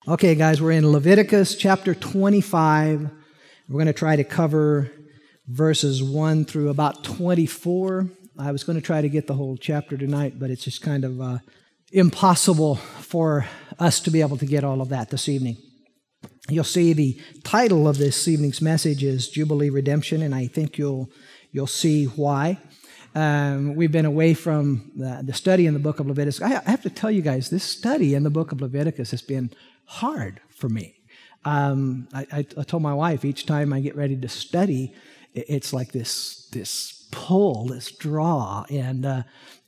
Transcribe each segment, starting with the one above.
Okay, guys, we're in Leviticus chapter 25. We're going to try to cover verses 1 through about 24. I was going to try to get the whole chapter tonight, but it's just kind of impossible for us to be able to get all of that this evening. You'll see the title of this evening's message is Jubilee Redemption, and I think you'll see why. We've been away from the study in the book of Leviticus. I have to tell you guys, this study in the book of Leviticus has been hard for me. I told my wife each time I get ready to study, it's like this pull, this draw, and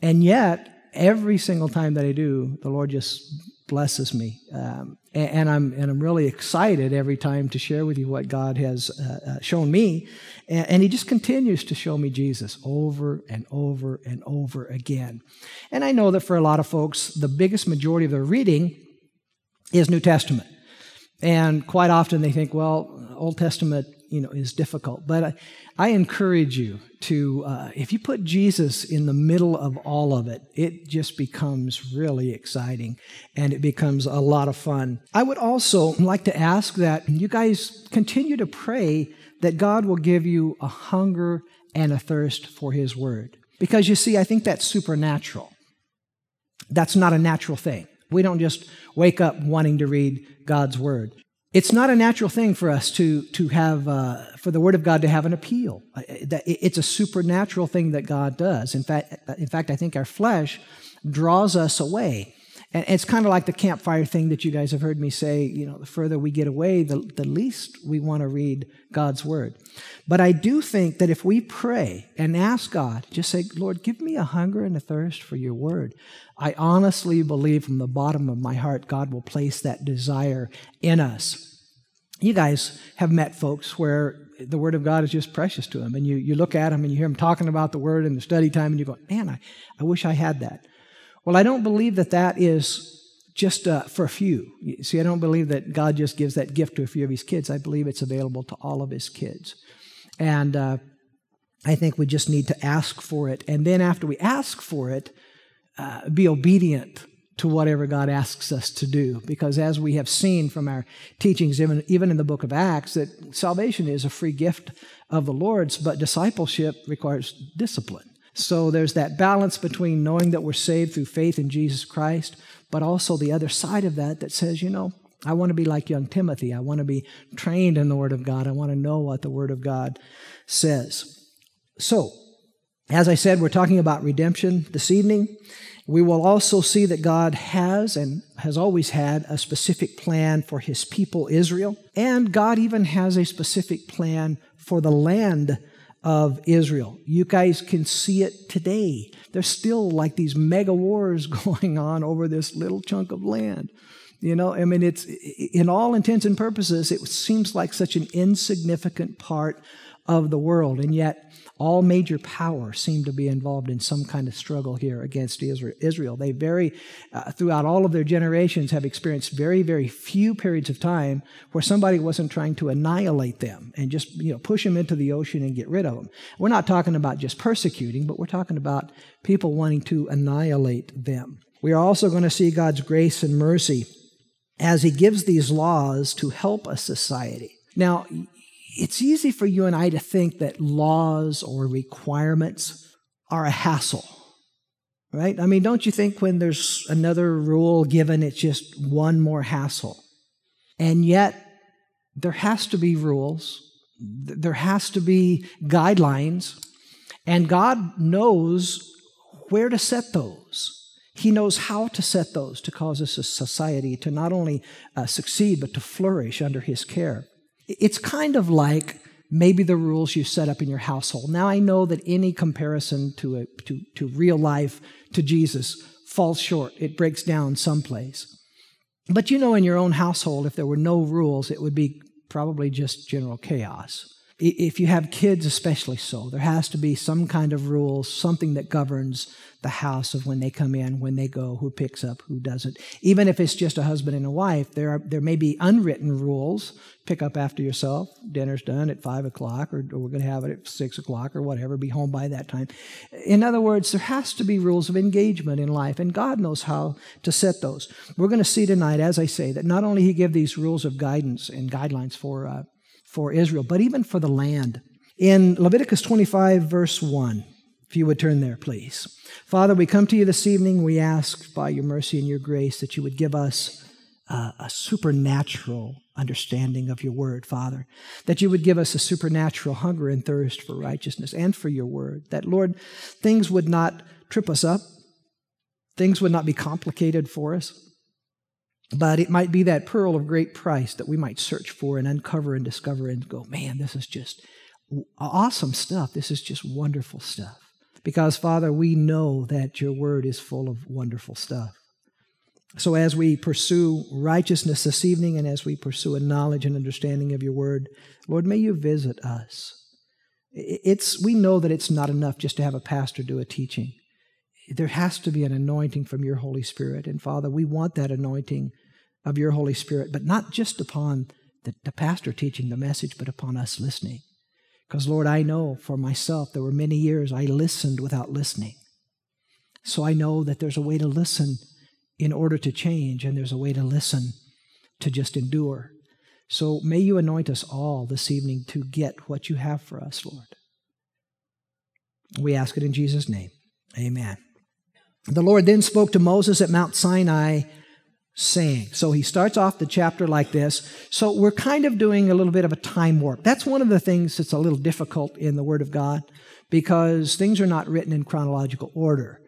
yet every single time that I do, the Lord just blesses me, and I'm really excited every time to share with you what God has shown me, and He just continues to show me Jesus over and over and over again. And I know that for a lot of folks, the biggest majority of their reading is New Testament, and quite often they think, well, Old Testament, is difficult. But I encourage you to, if you put Jesus in the middle of all of it, it just becomes really exciting and it becomes a lot of fun. I would also like to ask that you guys continue to pray that God will give you a hunger and a thirst for His Word. Because you see, I think that's supernatural. That's not a natural thing. We don't just wake up wanting to read God's Word. It's not a natural thing for us to have, for the Word of God to have an appeal. It's a supernatural thing that God does. In fact, I think our flesh draws us away. And it's kind of like the campfire thing that you guys have heard me say, the further we get away, the least we want to read God's Word. But I do think that if we pray and ask God, just say, Lord, give me a hunger and a thirst for your Word, I honestly believe from the bottom of my heart, God will place that desire in us. You guys have met folks where the Word of God is just precious to them, and you look at them and you hear them talking about the Word in the study time, and you go, man, I wish I had that. Well, I don't believe that is just for a few. See, I don't believe that God just gives that gift to a few of His kids. I believe it's available to all of His kids. And I think we just need to ask for it. And then after we ask for it, be obedient to whatever God asks us to do. Because as we have seen from our teachings, even in the book of Acts, that salvation is a free gift of the Lord's, but discipleship requires discipline. So there's that balance between knowing that we're saved through faith in Jesus Christ, but also the other side of that says, I want to be like young Timothy. I want to be trained in the Word of God. I want to know what the Word of God says. So, as I said, we're talking about redemption this evening. We will also see that God has and has always had a specific plan for His people, Israel, and God even has a specific plan for the land of Israel. You guys can see it today. There's still like these mega wars going on over this little chunk of land. It's in all intents and purposes, it seems like such an insignificant part of the world, and yet all major powers seem to be involved in some kind of struggle here against Israel. They throughout all of their generations, have experienced very, very few periods of time where somebody wasn't trying to annihilate them and just, push them into the ocean and get rid of them. We're not talking about just persecuting, but we're talking about people wanting to annihilate them. We are also going to see God's grace and mercy as He gives these laws to help a society. Now, it's easy for you and I to think that laws or requirements are a hassle, right? Don't you think when there's another rule given, it's just one more hassle? And yet, there has to be rules. There has to be guidelines. And God knows where to set those. He knows how to set those to cause us as a society to not only succeed, but to flourish under His care. It's kind of like maybe the rules you set up in your household. Now, I know that any comparison to real life, to Jesus, falls short. It breaks down someplace. But in your own household, if there were no rules, it would be probably just general chaos. If you have kids, especially so, there has to be some kind of rules, something that governs the house of when they come in, when they go, who picks up, who doesn't. Even if it's just a husband and a wife, there may be unwritten rules. Pick up after yourself. Dinner's done at 5 o'clock, or we're going to have it at 6 o'clock or whatever. Be home by that time. In other words, there has to be rules of engagement in life, and God knows how to set those. We're going to see tonight, as I say, that not only He gave these rules of guidance and guidelines for Israel, but even for the land. In Leviticus 25, verse 1, if you would turn there, please. Father, we come to you this evening. We ask by your mercy and your grace that you would give us a supernatural understanding of your word, Father, that you would give us a supernatural hunger and thirst for righteousness and for your word, that, Lord, things would not trip us up, things would not be complicated for us, but it might be that pearl of great price that we might search for and uncover and discover and go, man, this is just awesome stuff. This is just wonderful stuff. Because, Father, we know that your word is full of wonderful stuff. So as we pursue righteousness this evening and as we pursue a knowledge and understanding of your word, Lord, may you visit us. We know that it's not enough just to have a pastor do a teaching. There has to be an anointing from your Holy Spirit. And, Father, we want that anointing of your Holy Spirit, but not just upon the pastor teaching the message, but upon us listening. Because, Lord, I know for myself there were many years I listened without listening. So I know that there's a way to listen in order to change, and there's a way to listen to just endure. So may you anoint us all this evening to get what you have for us, Lord. We ask it in Jesus' name. Amen. The Lord then spoke to Moses at Mount Sinai, saying. So he starts off the chapter like this. So we're kind of doing a little bit of a time warp. That's one of the things that's a little difficult in the Word of God, because things are not written in chronological order.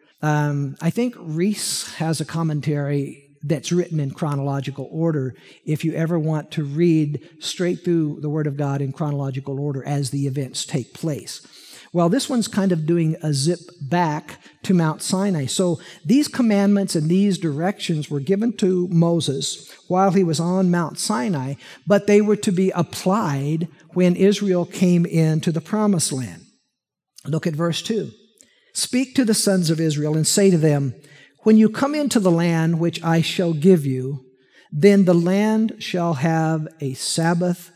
I think Reese has a commentary that's written in chronological order if you ever want to read straight through the Word of God in chronological order as the events take place. Well, this one's kind of doing a zip back to Mount Sinai. So these commandments and these directions were given to Moses while he was on Mount Sinai, but they were to be applied when Israel came into the Promised Land. Look at verse 2. Speak to the sons of Israel and say to them, when you come into the land which I shall give you, then the land shall have a Sabbath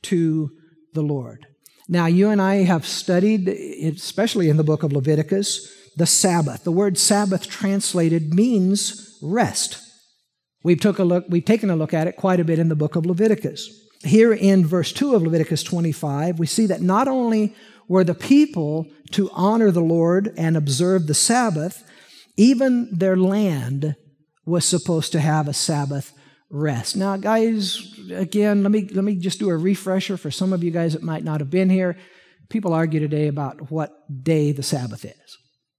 to the Lord. Now, you and I have studied, especially in the book of Leviticus, the Sabbath. The word Sabbath translated means rest. We've taken a look at it quite a bit in the book of Leviticus. Here in verse 2 of Leviticus 25, we see that not only were the people to honor the Lord and observe the Sabbath, even their land was supposed to have a Sabbath rest. Now, guys, again, let me just do a refresher for some of you guys that might not have been here. People argue today about what day the Sabbath is.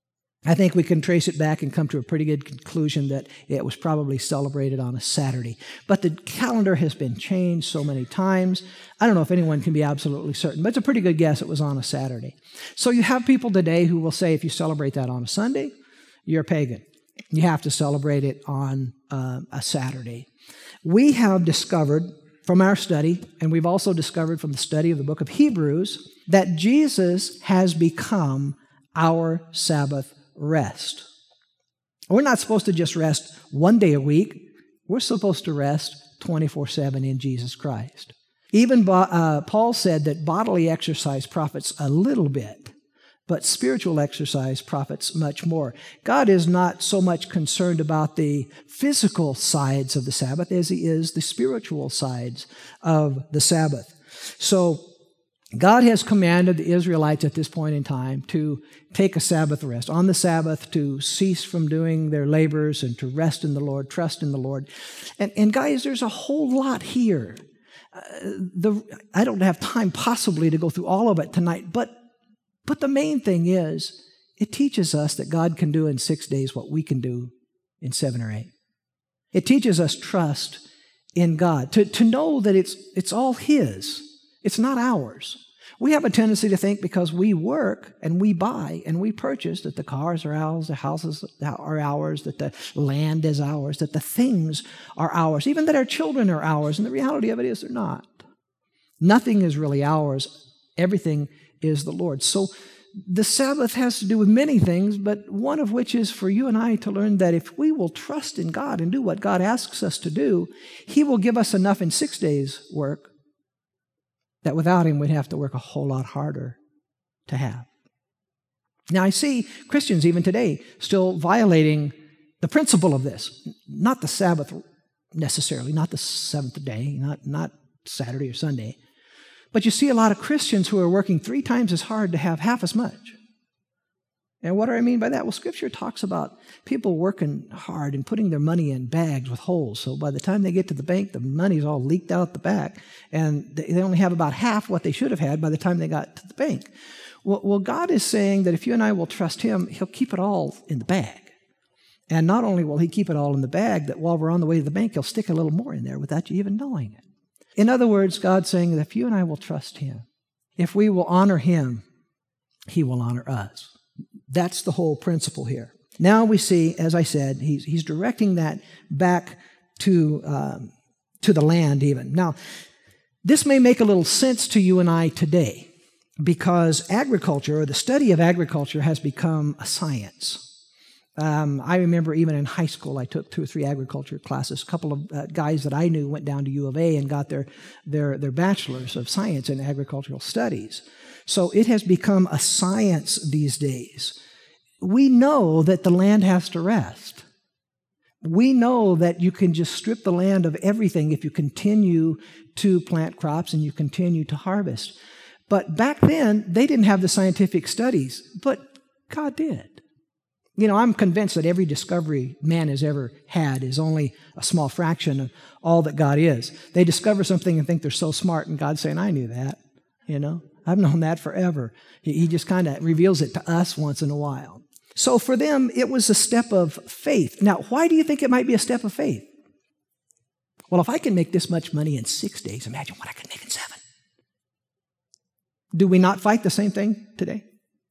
I think we can trace it back and come to a pretty good conclusion that it was probably celebrated on a Saturday. But the calendar has been changed so many times. I don't know if anyone can be absolutely certain, but it's a pretty good guess it was on a Saturday. So you have people today who will say if you celebrate that on a Sunday, you're a pagan. You have to celebrate it on a Saturday. We have discovered from our study, and we've also discovered from the study of the book of Hebrews, that Jesus has become our Sabbath rest. We're not supposed to just rest one day a week. We're supposed to rest 24/7 in Jesus Christ. Even Paul said that bodily exercise profits a little bit, but spiritual exercise profits much more. God is not so much concerned about the physical sides of the Sabbath as He is the spiritual sides of the Sabbath. So God has commanded the Israelites at this point in time to take a Sabbath rest. On the Sabbath, to cease from doing their labors and to rest in the Lord, trust in the Lord. And guys, there's a whole lot here. I don't have time possibly to go through all of it tonight, but the main thing is, it teaches us that God can do in 6 days what we can do in 7 or 8. It teaches us trust in God, to know that it's all His. It's not ours. We have a tendency to think because we work and we buy and we purchase that the cars are ours, the houses are ours, that the land is ours, that the things are ours, even that our children are ours. And the reality of it is they're not. Nothing is really ours Everything is the Lord's. So the Sabbath has to do with many things, but one of which is for you and I to learn that if we will trust in God and do what God asks us to do, He will give us enough in 6 days' work that without Him we'd have to work a whole lot harder to have. Now I see Christians even today still violating the principle of this. Not the Sabbath necessarily, not the seventh day, not Saturday or Sunday. But you see a lot of Christians who are working 3 times as hard to have half as much. And what do I mean by that? Well, Scripture talks about people working hard and putting their money in bags with holes. So by the time they get to the bank, the money's all leaked out the back. And they only have about half what they should have had by the time they got to the bank. Well, God is saying that if you and I will trust Him, He'll keep it all in the bag. And not only will He keep it all in the bag, that while we're on the way to the bank, He'll stick a little more in there without you even knowing it. In other words, God's saying that if you and I will trust Him, if we will honor Him, He will honor us. That's the whole principle here. Now we see, as I said, He's directing that back to the land even. Now, this may make a little sense to you and I today because agriculture, or the study of agriculture, has become a science. I remember even in high school, I took 2 or 3 agriculture classes. A couple of guys that I knew went down to U of A and got their bachelor's of science in agricultural studies. So it has become a science these days. We know that the land has to rest. We know that you can just strip the land of everything if you continue to plant crops and you continue to harvest. But back then, they didn't have the scientific studies, but God did. You know, I'm convinced that every discovery man has ever had is only a small fraction of all that God is. They discover something and think they're so smart, and God's saying, I knew that, you know. I've known that forever. He just kind of reveals it to us once in a while. So for them, it was a step of faith. Now, why do you think it might be a step of faith? Well, if I can make this much money in 6 days, imagine what I can make in 7. Do we not fight the same thing today?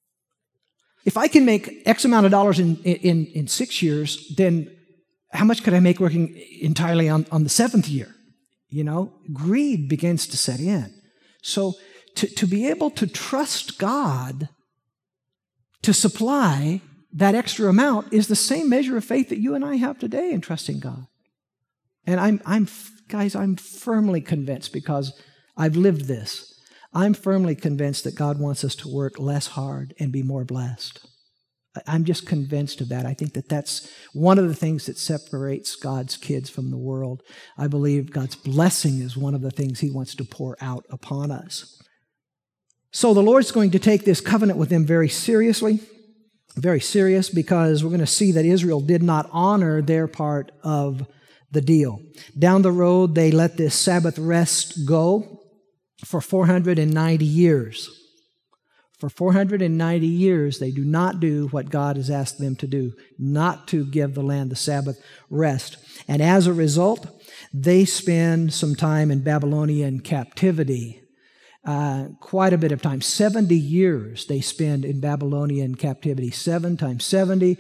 If I can make X amount of dollars in 6 years, then how much could I make working entirely on the 7th year? You know, greed begins to set in. So to be able to trust God to supply that extra amount is the same measure of faith that you and I have today in trusting God. And I'm firmly convinced, because I've lived this, I'm firmly convinced that God wants us to work less hard and be more blessed. I'm just convinced of that. I think that that's one of the things that separates God's kids from the world. I believe God's blessing is one of the things He wants to pour out upon us. So the Lord's going to take this covenant with them very seriously, very serious, because we're going to see that Israel did not honor their part of the deal. Down the road, they let this Sabbath rest go for 490 years. For 490 years, they do not do what God has asked them to do, not to give the land the Sabbath rest. And as a result, they spend some time in Babylonian captivity, quite a bit of time. 70 years they spend in Babylonian captivity. 7 times 70,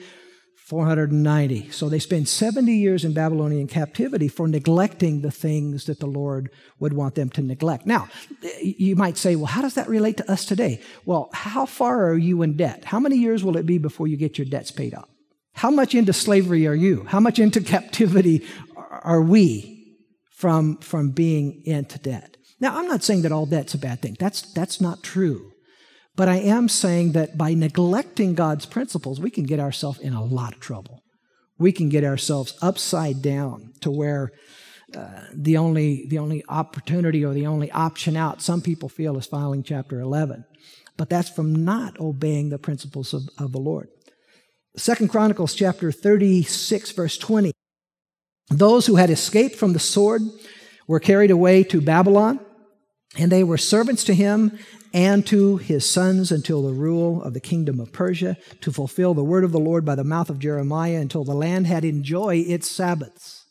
490. So they spend 70 years in Babylonian captivity for neglecting the things that the Lord would want them to neglect. Now, you might say, well, how does that relate to us today? Well, how far are you in debt? How many years will it be before you get your debts paid off? How much into slavery are you? How much into captivity are we from being into debt? Now, I'm not saying that all debt's a bad thing. That's not true. But I am saying that by neglecting God's principles, we can get ourselves in a lot of trouble. We can get ourselves upside down to where the only opportunity or the only option out, some people feel, is filing Chapter 11. But that's from not obeying the principles of the Lord. 2 Chronicles chapter 36, verse 20. Those who had escaped from the sword were carried away to Babylon, and they were servants to him and to his sons until the rule of the kingdom of Persia, to fulfill the word of the Lord by the mouth of Jeremiah, until the land had enjoyed its Sabbaths.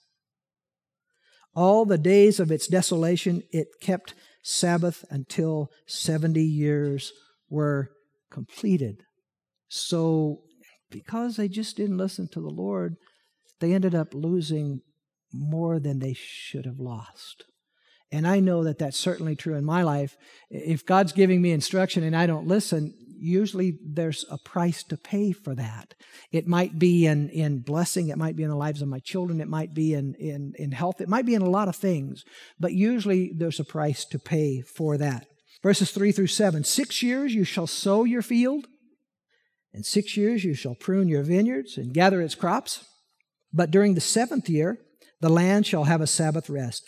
All the days of its desolation it kept Sabbath until 70 years were completed. So because they just didn't listen to the Lord, they ended up losing more than they should have lost. And I know that that's certainly true in my life. If God's giving me instruction and I don't listen, usually there's a price to pay for that. It might be in blessing. It might be in the lives of my children. It might be in health. It might be in a lot of things. But usually there's a price to pay for that. Verses 3 through 7. 6 years you shall sow your field, and 6 years you shall prune your vineyards and gather its crops. But during the 7th year, the land shall have a Sabbath rest.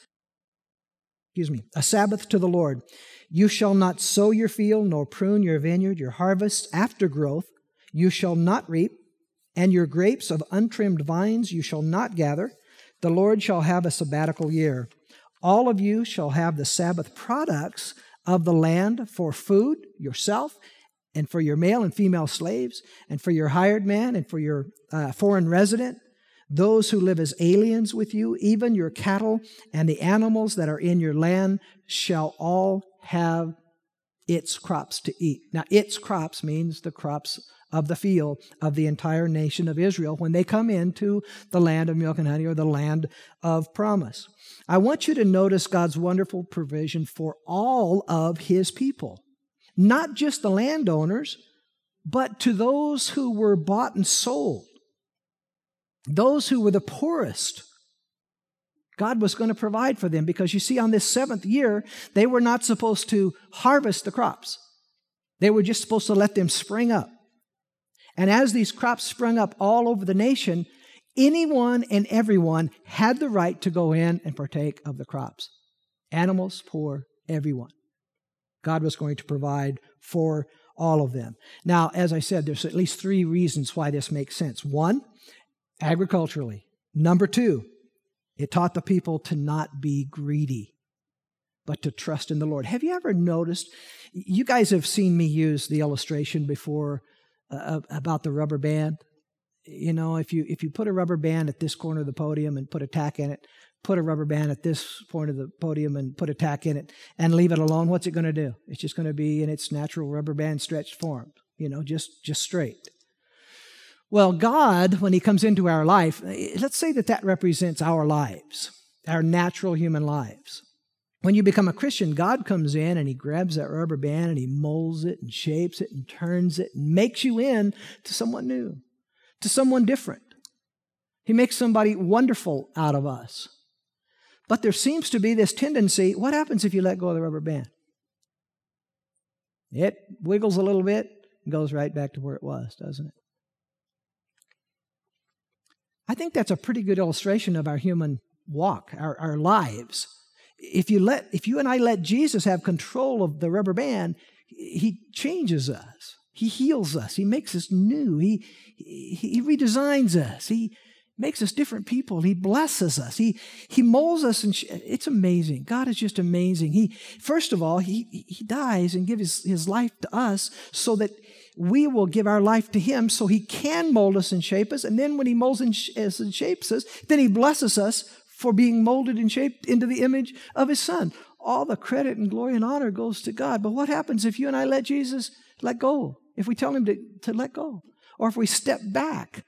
A Sabbath to the Lord. You shall not sow your field, nor prune your vineyard, your harvest after growth you shall not reap, and your grapes of untrimmed vines you shall not gather. The Lord shall have a sabbatical year. All of you shall have the Sabbath products of the land for food, yourself, and for your male and female slaves, and for your hired man, and for your foreign resident, those who live as aliens with you, even your cattle and the animals that are in your land shall all have its crops to eat. Now, its crops means the crops of the field of the entire nation of Israel when they come into the land of milk and honey, or the land of promise. I want you to notice God's wonderful provision for all of His people. Not just the landowners, but to those who were bought and sold. Those who were the poorest, God was going to provide for them, because you see, on this 7th year, they were not supposed to harvest the crops. They were just supposed to let them spring up. And as these crops sprung up all over the nation, anyone and everyone had the right to go in and partake of the crops. Animals, poor, everyone. God was going to provide for all of them. Now, as I said, there's at least 3 reasons why this makes sense. 1, agriculturally. Number 2, it taught the people to not be greedy, but to trust in the Lord. Have you ever noticed, you guys have seen me use the illustration before about the rubber band. You know, if you put a rubber band at this corner of the podium and put a tack in it, put a rubber band at this point of the podium and put a tack in it, and leave it alone, what's it going to do? It's just going to be in its natural rubber band stretched form, you know, just straight. Well, God, when He comes into our life, let's say that represents our lives, our natural human lives. When you become a Christian, God comes in and He grabs that rubber band and He molds it and shapes it and turns it and makes you in to someone new, to someone different. He makes somebody wonderful out of us. But there seems to be this tendency, what happens if you let go of the rubber band? It wiggles a little bit and goes right back to where it was, doesn't it? I think that's a pretty good illustration of our human walk, our lives. If you and I let Jesus have control of the rubber band, He changes us. He heals us. He makes us new. He redesigns us. He makes us different people. He blesses us. He molds us. And it's amazing. God is just amazing. First of all, He dies and gives His life to us so that we will give our life to Him so He can mold us and shape us. And then when He molds and shapes us, then He blesses us for being molded and shaped into the image of His Son. All the credit and glory and honor goes to God. But what happens if you and I let Jesus let go? If we tell Him to let go? Or if we step back?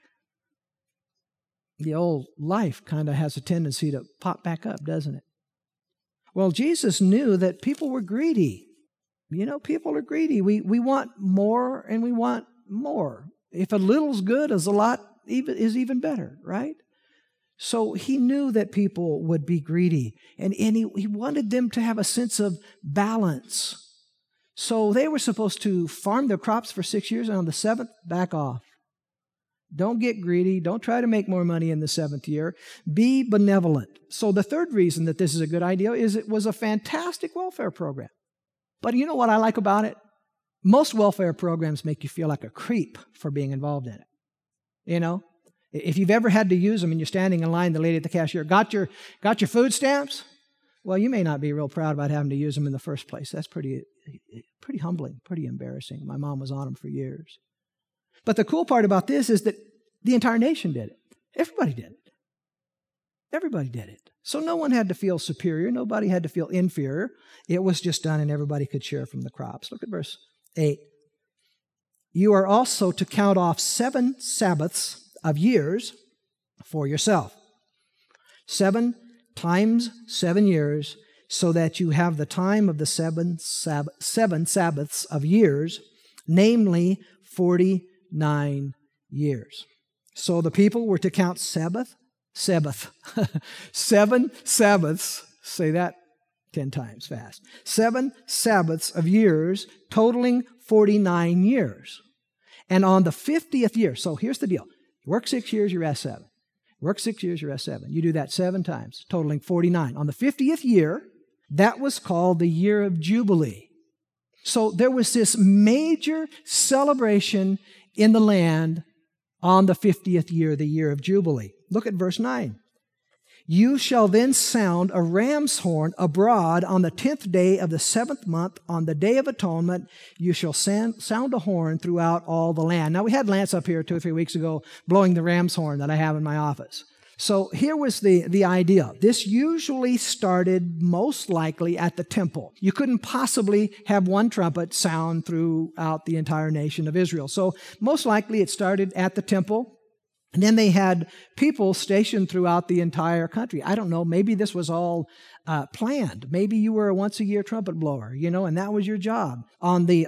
The old life kind of has a tendency to pop back up, doesn't it? Well, Jesus knew that people were greedy. You know, people are greedy. We want more and we want more. If a little's good, a lot is even better, right? So He knew that people would be greedy, and he wanted them to have a sense of balance. So they were supposed to farm their crops for 6 years, and on the 7th, back off. Don't get greedy. Don't try to make more money in the 7th year. Be benevolent. So the third reason that this is a good idea is it was a fantastic welfare program. But you know what I like about it? Most welfare programs make you feel like a creep for being involved in it. You know? If you've ever had to use them and you're standing in line, the lady at the cashier, got your food stamps? Well, you may not be real proud about having to use them in the first place. That's pretty humbling, pretty embarrassing. My mom was on them for years. But the cool part about this is that the entire nation did it. Everybody did it. Everybody did it. So no one had to feel superior. Nobody had to feel inferior. It was just done and everybody could share from the crops. Look at verse 8. You are also to count off 7 Sabbaths of years for yourself. 7 times 7 years, so that you have the time of the seven Sabbaths of years, namely 49 years. So the people were to count seven Sabbaths, say that 10 times fast, 7 Sabbaths of years, totaling 49 years. And on the 50th year, so here's the deal. You work 6 years, you rest 7. Work 6 years, you rest 7. You do that 7 times, totaling 49. On the 50th year, that was called the year of Jubilee. So there was this major celebration in the land on the 50th year, the year of Jubilee. Look at verse 9. You shall then sound a ram's horn abroad on the 10th day of the 7th month. On the day of atonement, you shall sound a horn throughout all the land. Now, we had Lance up here 2 or 3 weeks ago blowing the ram's horn that I have in my office. So here was the idea. This usually started most likely at the temple. You couldn't possibly have one trumpet sound throughout the entire nation of Israel. So most likely it started at the temple. And then they had people stationed throughout the entire country. I don't know, maybe this was all planned. Maybe you were a once-a-year trumpet blower, and that was your job on the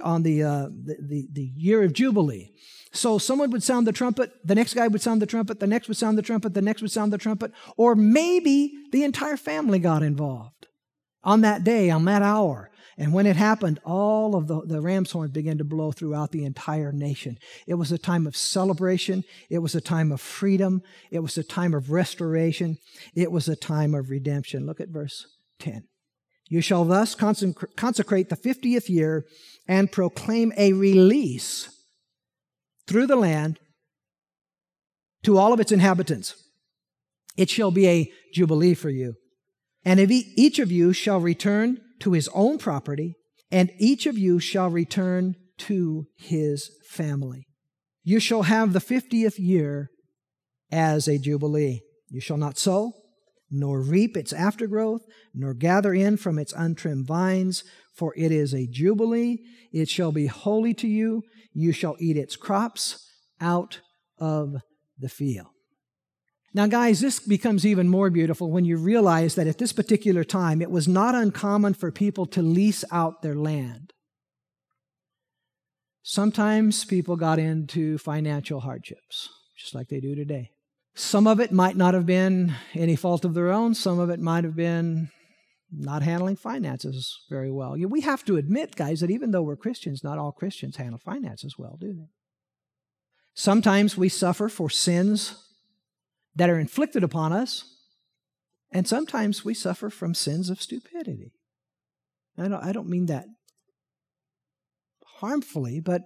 year of Jubilee. So someone would sound the trumpet, the next guy would sound the trumpet, the next would sound the trumpet, the next would sound the trumpet, or maybe the entire family got involved on that day, on that hour. And when it happened, all of the ram's horns began to blow throughout the entire nation. It was a time of celebration. It was a time of freedom. It was a time of restoration. It was a time of redemption. Look at verse 10. You shall thus consecrate the 50th year and proclaim a release through the land to all of its inhabitants. It shall be a jubilee for you. And if each of you shall return to his own property, and each of you shall return to his family. You shall have the 50th year as a jubilee. You shall not sow, nor reap its aftergrowth, nor gather in from its untrimmed vines, for it is a jubilee. It shall be holy to you. You shall eat its crops out of the field. Now, guys, this becomes even more beautiful when you realize that at this particular time, it was not uncommon for people to lease out their land. Sometimes people got into financial hardships, just like they do today. Some of it might not have been any fault of their own. Some of it might have been not handling finances very well. We have to admit, guys, that even though we're Christians, not all Christians handle finances well, do they? Sometimes we suffer for sins that are inflicted upon us, and sometimes we suffer from sins of stupidity. I don't mean that harmfully, but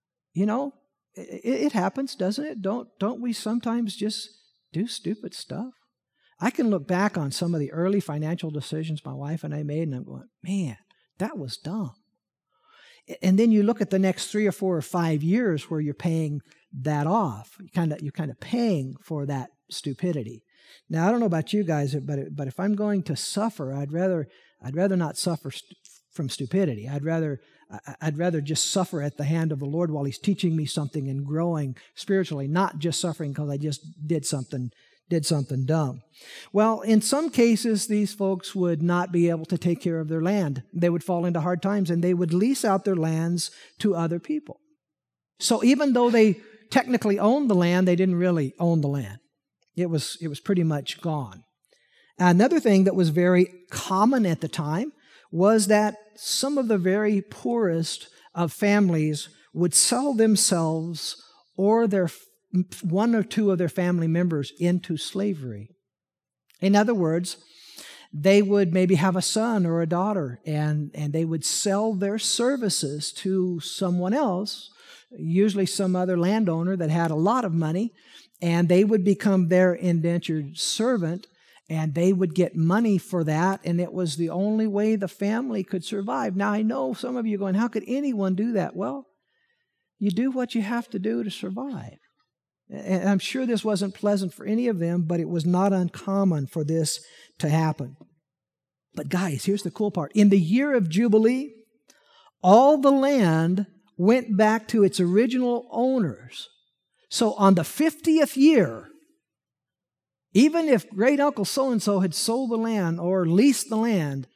it happens, doesn't it? Don't we sometimes just do stupid stuff? I can look back on some of the early financial decisions my wife and I made, and I'm going, man, that was dumb. And then you look at the next 3 or 4 or 5 years where you're paying that off. You're kind of paying for that stupidity. Now, I don't know about you guys, but if I'm going to suffer, I'd rather not suffer from stupidity. I'd rather just suffer at the hand of the Lord while He's teaching me something and growing spiritually, not just suffering because I just did something dumb. Well, in some cases, these folks would not be able to take care of their land. They would fall into hard times, and they would lease out their lands to other people. So even though they technically owned the land, they didn't really own the land. It was pretty much gone. Another thing that was very common at the time was that some of the very poorest of families would sell themselves or their one or two of their family members into slavery. In other words, they would maybe have a son or a daughter, and they would sell their services to someone else, usually some other landowner that had a lot of money, and they would become their indentured servant, and they would get money for that, and it was the only way the family could survive. Now, I know some of you are going, how could anyone do that? Well, you do what you have to do to survive. And I'm sure this wasn't pleasant for any of them, but it was not uncommon for this to happen. But guys, here's the cool part. In the year of Jubilee, all the land went back to its original owners. So on the 50th year, even if great uncle so-and-so had sold the land or leased the land,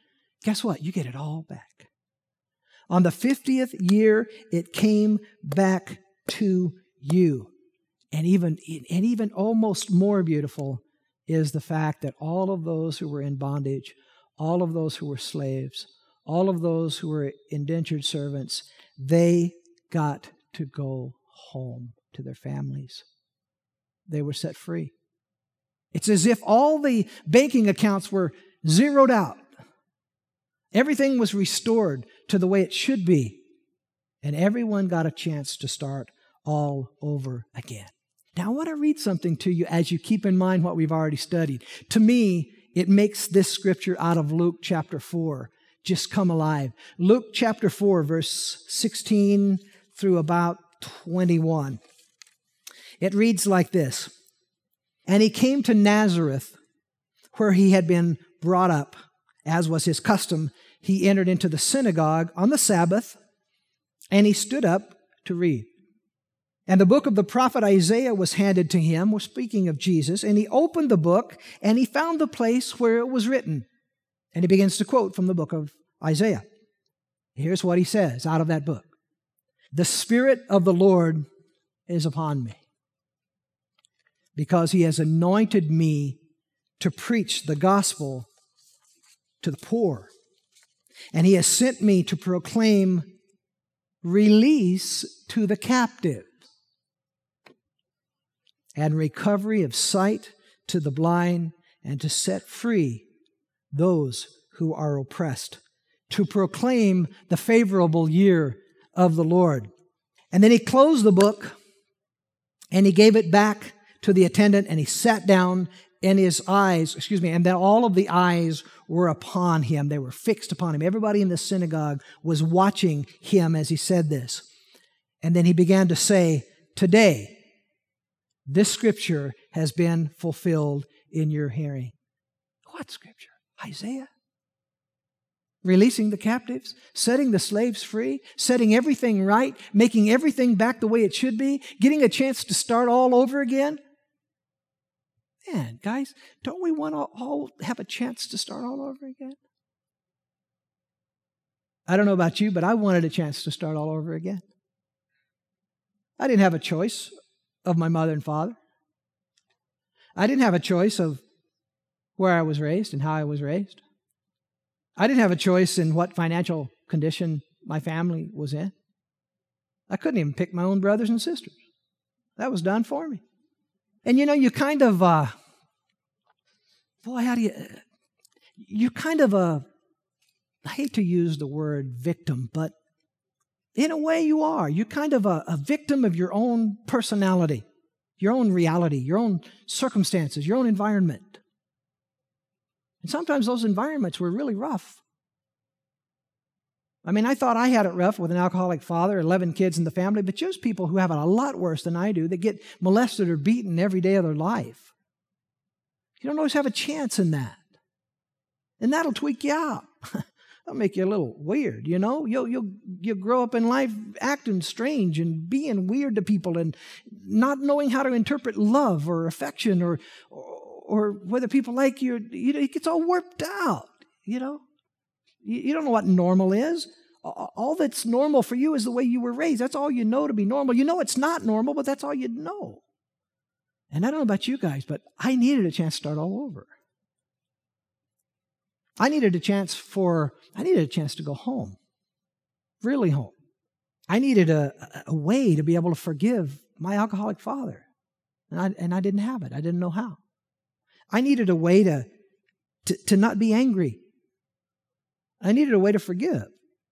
guess what? You get it all back. On the 50th year, it came back to you. And even almost more beautiful is the fact that all of those who were in bondage, all of those who were slaves, all of those who were indentured servants, they got to go home to their families. They were set free. It's as if all the banking accounts were zeroed out. Everything was restored to the way it should be. And everyone got a chance to start all over again. Now, I want to read something to you as you keep in mind what we've already studied. To me, it makes this scripture out of Luke chapter 4 just come alive. Luke chapter 4, verse 16 through about 21. It reads like this. And he came to Nazareth, where he had been brought up. As was his custom, he entered into the synagogue on the Sabbath, and he stood up to read. And the book of the prophet Isaiah was handed to him. We're speaking of Jesus. And he opened the book, and he found the place where it was written. And he begins to quote from the book of Isaiah. Here's what he says out of that book. The Spirit of the Lord is upon me, because he has anointed me to preach the gospel to the poor. And he has sent me to proclaim release to the captive and recovery of sight to the blind, and to set free those who are oppressed, to proclaim the favorable year of the Lord. And then he closed the book, and he gave it back to the attendant, and he sat down, and and then all of the eyes were upon him. They were fixed upon him. Everybody in the synagogue was watching him as he said this. And then he began to say, today, this scripture has been fulfilled in your hearing. What scripture? Isaiah? Releasing the captives, setting the slaves free, setting everything right, making everything back the way it should be, getting a chance to start all over again. Man, guys, don't we want to all have a chance to start all over again? I don't know about you, but I wanted a chance to start all over again. I didn't have a choice of my mother and father. I didn't have a choice of where I was raised and how I was raised. I didn't have a choice in what financial condition my family was in. I couldn't even pick my own brothers and sisters. That was done for me. And you kind of, I hate to use the word victim, but in a way you are. You're kind of a victim of your own personality, your own reality, your own circumstances, your own environment. And sometimes those environments were really rough. I mean, I thought I had it rough with an alcoholic father, 11 kids in the family, but there's people who have it a lot worse than I do that get molested or beaten every day of their life. You don't always have a chance in that. And that'll tweak you out. That'll make you a little weird, You'll grow up in life acting strange and being weird to people and not knowing how to interpret love or affection or whether people like you. It gets all warped out, You don't know what normal is. All that's normal for you is the way you were raised. That's all you know to be normal. You know it's not normal, but that's all you know. And I don't know about you guys, but I needed a chance to start all over. I needed a chance to go home, really home. I needed a way to be able to forgive my alcoholic father, and I didn't have it. I didn't know how. I needed a way to not be angry. I needed a way to forgive,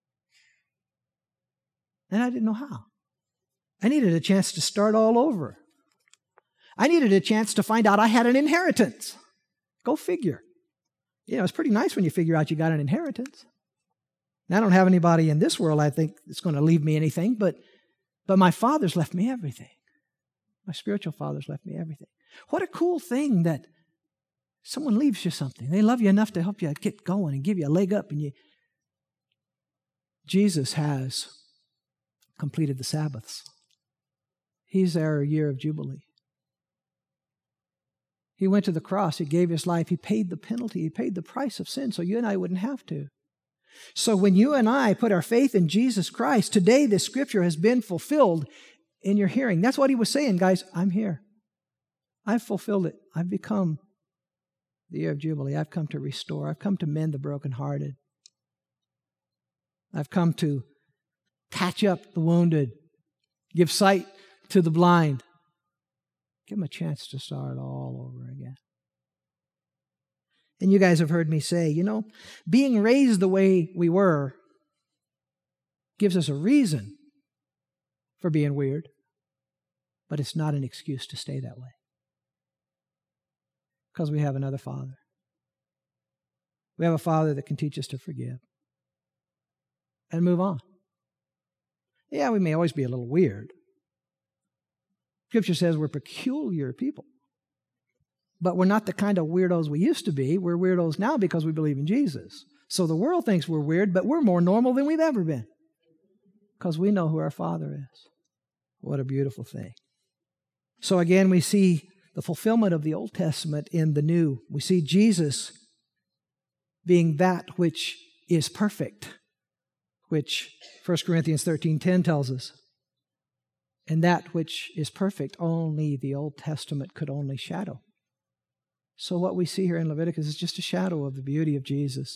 and I didn't know how. I needed a chance to start all over. I needed a chance to find out I had an inheritance. Go figure. It's pretty nice when you figure out you got an inheritance. Now, I don't have anybody in this world I think that's going to leave me anything, but my father's left me everything. My spiritual father's left me everything. What a cool thing that someone leaves you something. They love you enough to help you get going and give you a leg up. Jesus has completed the Sabbaths. He's our year of Jubilee. He went to the cross. He gave his life. He paid the penalty. He paid the price of sin so you and I wouldn't have to. So when you and I put our faith in Jesus Christ, today this scripture has been fulfilled in your hearing. That's what he was saying, guys. I'm here. I've fulfilled it. I've become the year of Jubilee. I've come to restore. I've come to mend the brokenhearted. I've come to patch up the wounded, give sight to the blind, give them a chance to start all over again. And you guys have heard me say, being raised the way we were gives us a reason for being weird, but it's not an excuse to stay that way. Because we have another Father. We have a Father that can teach us to forgive and move on. Yeah, we may always be a little weird. Scripture says we're peculiar people. But we're not the kind of weirdos we used to be. We're weirdos now because we believe in Jesus. So the world thinks we're weird, but we're more normal than we've ever been. Because we know who our Father is. What a beautiful thing. So again, we see the fulfillment of the Old Testament in the New. We see Jesus being that which is perfect, which 1 Corinthians 13:10 tells us. And that which is perfect, only the Old Testament could only shadow. So what we see here in Leviticus is just a shadow of the beauty of Jesus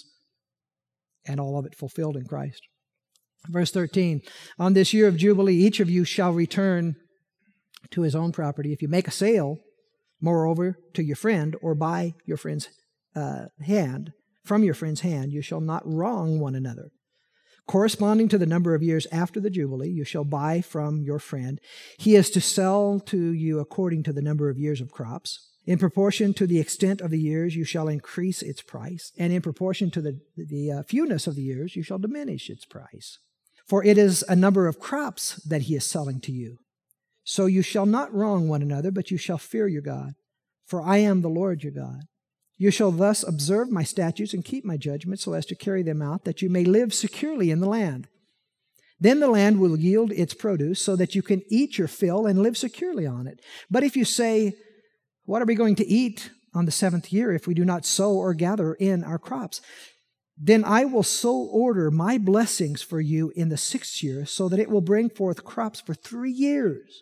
and all of it fulfilled in Christ. Verse 13, on this year of Jubilee, each of you shall return to his own property. If you make a sale, moreover, to your friend or by your friend's hand, from your friend's hand, you shall not wrong one another. Corresponding to the number of years after the Jubilee, you shall buy from your friend. He is to sell to you according to the number of years of crops. In proportion to the extent of the years, you shall increase its price, and in proportion to the fewness of the years, you shall diminish its price. For it is a number of crops that he is selling to you. So you shall not wrong one another, but you shall fear your God. For I am the Lord your God. You shall thus observe my statutes and keep my judgments so as to carry them out, that you may live securely in the land. Then the land will yield its produce so that you can eat your fill and live securely on it. But if you say, what are we going to eat on the 7th year if we do not sow or gather in our crops? Then I will so order my blessings for you in the 6th year so that it will bring forth crops for 3 years.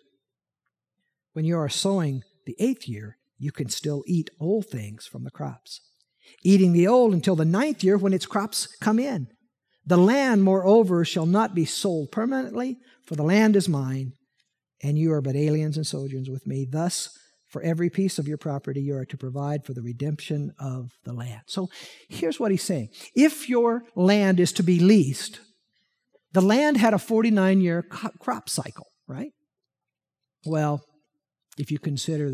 When you are sowing the 8th year, you can still eat old things from the crops, eating the old until the 9th year when its crops come in. The land, moreover, shall not be sold permanently, for the land is mine, and you are but aliens and sojourners with me. Thus, for every piece of your property, you are to provide for the redemption of the land. So here's what he's saying. If your land is to be leased, the land had a 49-year crop cycle, right? Well, if you consider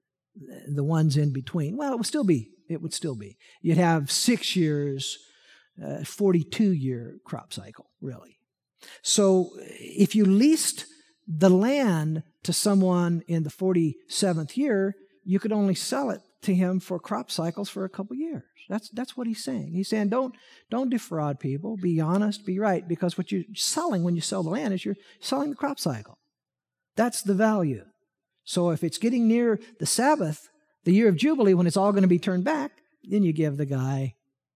the ones in between, well, it would still be. You'd have 6 years, 42-year crop cycle, really. So if you leased the land to someone in the 47th year, you could only sell it to him for crop cycles for a couple years. That's what he's saying. He's saying don't defraud people. Be honest, be right, because what you're selling when you sell the land is you're selling the crop cycle. That's the value. So if it's getting near the Sabbath, the year of Jubilee, when it's all going to be turned back, then you give the guy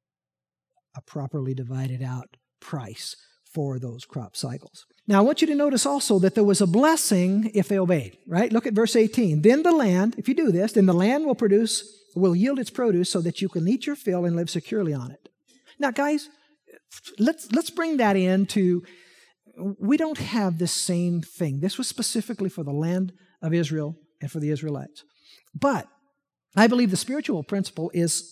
a properly divided out price for those crop cycles. Now, I want you to notice also that there was a blessing if they obeyed, right? Look at verse 18. Then the land, if you do this, then the land will yield its produce so that you can eat your fill and live securely on it. Now, guys, let's bring that into, we don't have this same thing. This was specifically for the land of Israel and for the Israelites. But I believe the spiritual principle is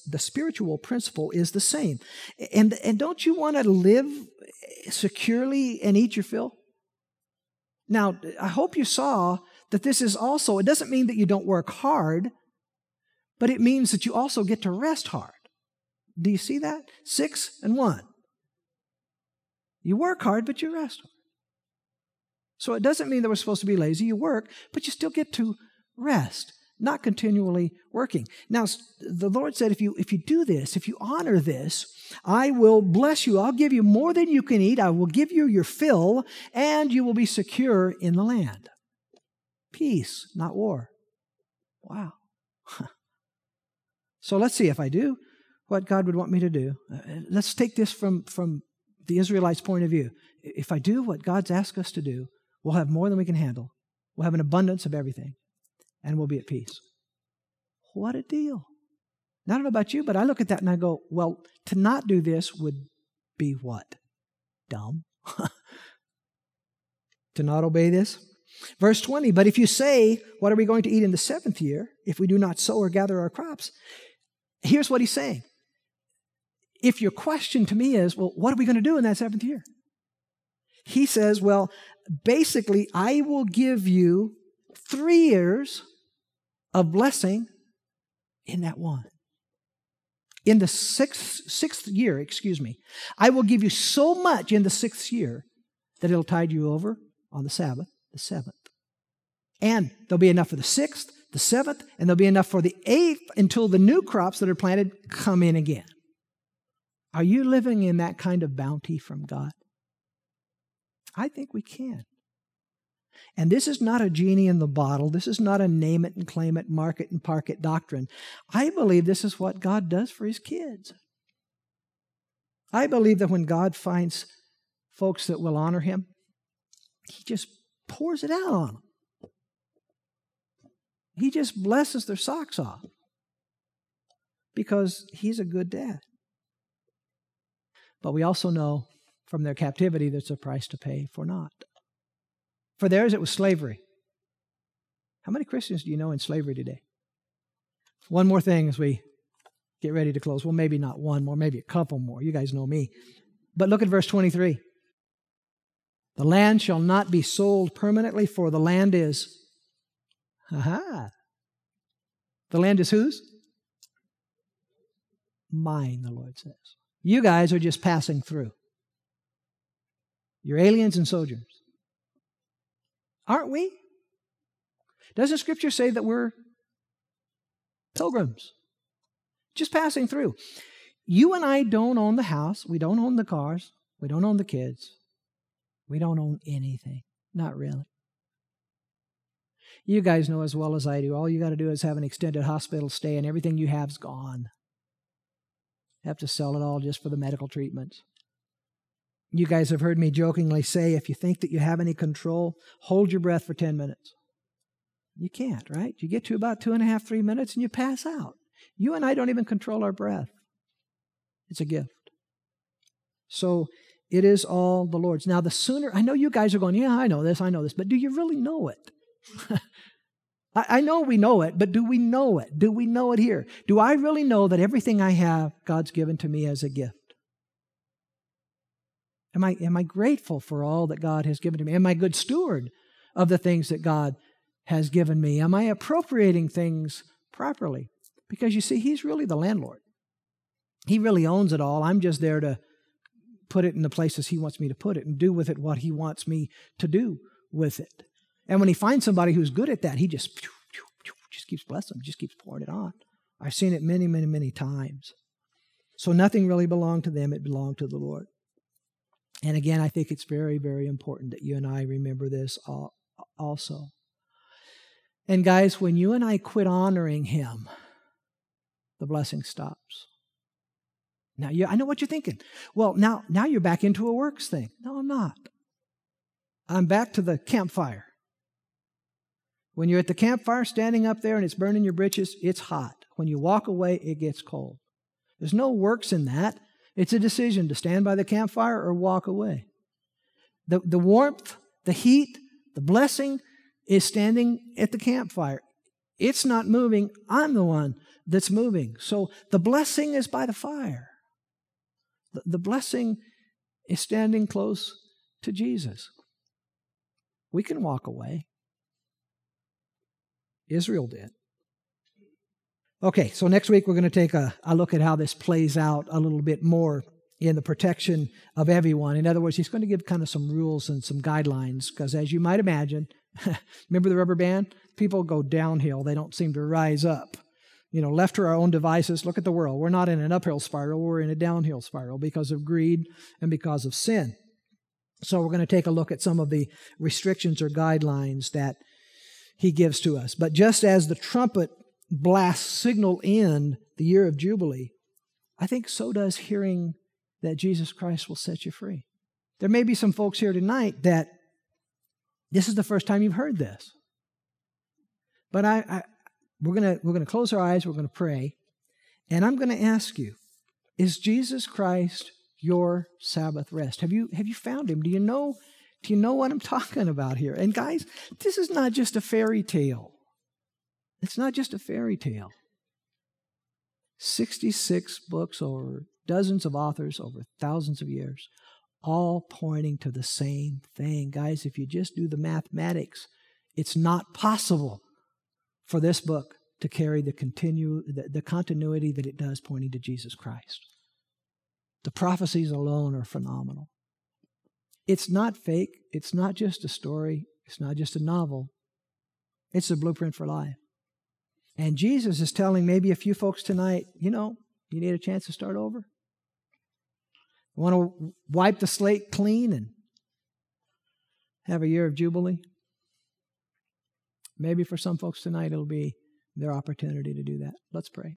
the same. And don't you want to live securely and eat your fill? Now, I hope you saw that this is also, it doesn't mean that you don't work hard, but it means that you also get to rest hard. Do you see that? 6 and 1. You work hard, but you rest hard. So it doesn't mean that we're supposed to be lazy. You work, but you still get to rest, not continually working. Now, the Lord said, if you do this, if you honor this, I will bless you. I'll give you more than you can eat. I will give you your fill, and you will be secure in the land. Peace, not war. Wow. So let's see if I do what God would want me to do. Let's take this from the Israelites' point of view. If I do what God's asked us to do, we'll have more than we can handle. We'll have an abundance of everything, and we'll be at peace. What a deal. Now, I don't know about you, but I look at that and I go, well, to not do this would be what? Dumb. To not obey this? Verse 20, but if you say, what are we going to eat in the 7th year if we do not sow or gather our crops? Here's what he's saying. If your question to me is, well, what are we going to do in that 7th year? He says, well, basically, I will give you 3 years of blessing in that one. In the sixth year, I will give you so much in the 6th year that it'll tide you over on the Sabbath, the 7th. And there'll be enough for the 6th, the 7th, and there'll be enough for the 8th until the new crops that are planted come in again. Are you living in that kind of bounty from God? I think we can. And this is not a genie in the bottle. This is not a name it and claim it, mark it and park it doctrine. I believe this is what God does for His kids. I believe that when God finds folks that will honor Him, He just pours it out on them. He just blesses their socks off because He's a good dad. But we also know from their captivity there's a price to pay for not. For theirs it was slavery. How many Christians do you know in slavery today? One more thing as we get ready to close. Well, maybe not one more, maybe a couple more. You guys know me. But look at verse 23. The land shall not be sold permanently, for the land is... The land is whose? Mine, the Lord says. You guys are just passing through. You're aliens and sojourners. Aren't we? Doesn't Scripture say that we're pilgrims? Just passing through. You and I don't own the house. We don't own the cars. We don't own the kids. We don't own anything. Not really. You guys know as well as I do, all you got to do is have an extended hospital stay and everything you have's gone. You have to sell it all just for the medical treatments. You guys have heard me jokingly say, if you think that you have any control, hold your breath for 10 minutes. You can't, right? You get to about 2.5, 3 minutes and you pass out. You and I don't even control our breath. It's a gift. So it is all the Lord's. Now the sooner, I know you guys are going, yeah, I know this, but do you really know it? I know we know it, but do we know it? Do we know it here? Do I really know that everything I have, God's given to me as a gift? Am I grateful for all that God has given to me? Am I a good steward of the things that God has given me? Am I appropriating things properly? Because you see, He's really the landlord. He really owns it all. I'm just there to put it in the places He wants me to put it and do with it what He wants me to do with it. And when He finds somebody who's good at that, He just keeps blessing them, just keeps pouring it on. I've seen it many, many, many times. So nothing really belonged to them. It belonged to the Lord. And again, I think it's very, very important that you and I remember this also. And guys, when you and I quit honoring Him, the blessing stops. Now, I know what you're thinking. Well, now you're back into a works thing. No, I'm not. I'm back to the campfire. When you're at the campfire standing up there and it's burning your britches, it's hot. When you walk away, it gets cold. There's no works in that. It's a decision to stand by the campfire or walk away. The warmth, the heat, the blessing is standing at the campfire. It's not moving. I'm the one that's moving. So the blessing is by the fire. The blessing is standing close to Jesus. We can walk away. Israel did. Okay, so next week we're going to take a look at how this plays out a little bit more in the protection of everyone. In other words, he's going to give kind of some rules and some guidelines because as you might imagine, remember the rubber band? People go downhill. They don't seem to rise up. Left to our own devices, look at the world. We're not in an uphill spiral. We're in a downhill spiral because of greed and because of sin. So we're going to take a look at some of the restrictions or guidelines that he gives to us. But just as the trumpet blasts signal in the year of Jubilee, I think so does hearing that Jesus Christ will set you free. There may be some folks here tonight that this is the first time you've heard this. But we're gonna close our eyes, we're gonna pray, and I'm gonna ask you, is Jesus Christ your Sabbath rest? Have you found him? Do you know what I'm talking about here? And guys, this is not just a fairy tale. It's not just a fairy tale. 66 books over dozens of authors over thousands of years, all pointing to the same thing. Guys, if you just do the mathematics, it's not possible for this book to carry the continuity that it does, pointing to Jesus Christ. The prophecies alone are phenomenal. It's not fake. It's not just a story. It's not just a novel. It's a blueprint for life. And Jesus is telling maybe a few folks tonight, you need a chance to start over. You want to wipe the slate clean and have a year of jubilee? Maybe for some folks tonight, it'll be their opportunity to do that. Let's pray.